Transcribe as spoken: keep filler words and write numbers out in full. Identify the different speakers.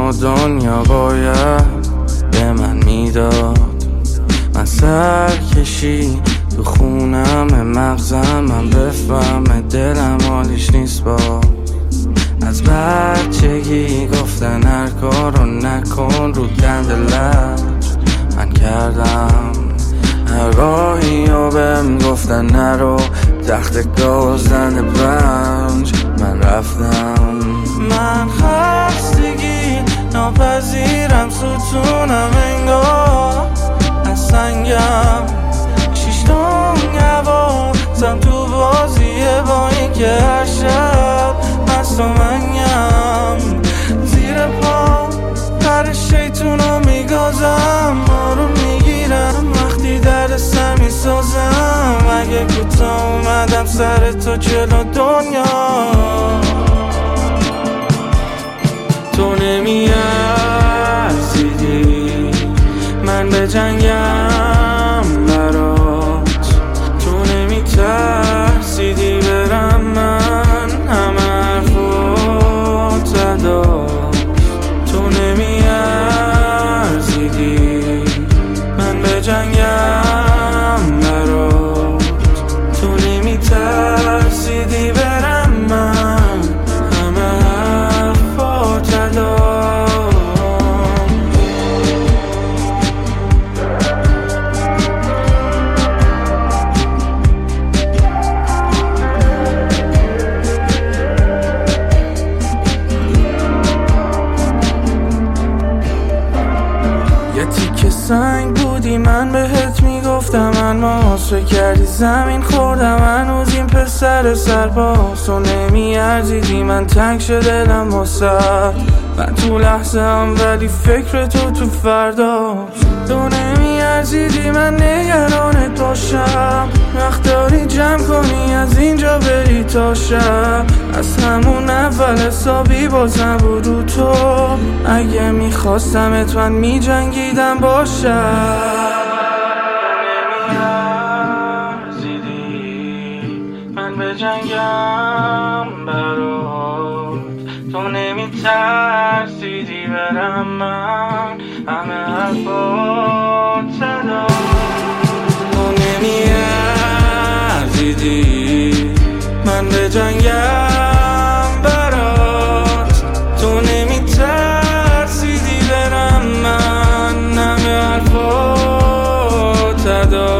Speaker 1: و دنیا باید به من میداد. من سرکشی تو خونم مغزم، من بفهم دلم حالیش نیست با. از بچگی گفتن هر کارو نکن، رو دند لج من کردم. هر راهی و بهم گفتن نرو، تخت گازدن رنج من رفتم. من خستگی ناپذیرم، ستونم انگار از سنگم. شیش تون حواسم تو بازیه، با این که هر شب مست و منیم. زیر پا پر شیطونو میگازم، آروم میگیرم وقتی درد سر میسازم. اگه کوتاه اومدم سر تو جلو دنیا، تو نمیارزیدی من به جنگم برات. تو نمیترسیدی برم من همه حرفات زداست. تو نمیارزیدی من به جنگم برات. تو نمیترسیدی برم من همه حرفات زداست. یه تیکه سنگ بودی من بهت میگفتم، من ماست فکر کردی زمین خوردم. هنوز این پسر سرباز تو نمیارزیدی، من تنگ شده دلم واسه. من تو لحظه هم ولی فکر تو تو فرداست. تو نمیارزیدی من نگرانت باشم، وقت داری جمع کنی از اینجا بری تا شب. از همون اول حسابی باز نبود رو تو، اگه میخواستمت من میجنگیدم باشم. من به جنگم برات، تو نمیترسیدی برم من همه حرفات زدم. تو نمیارزیدی من به جنگم برات، تو نمیترسیدی برم من همه حرفات زدم.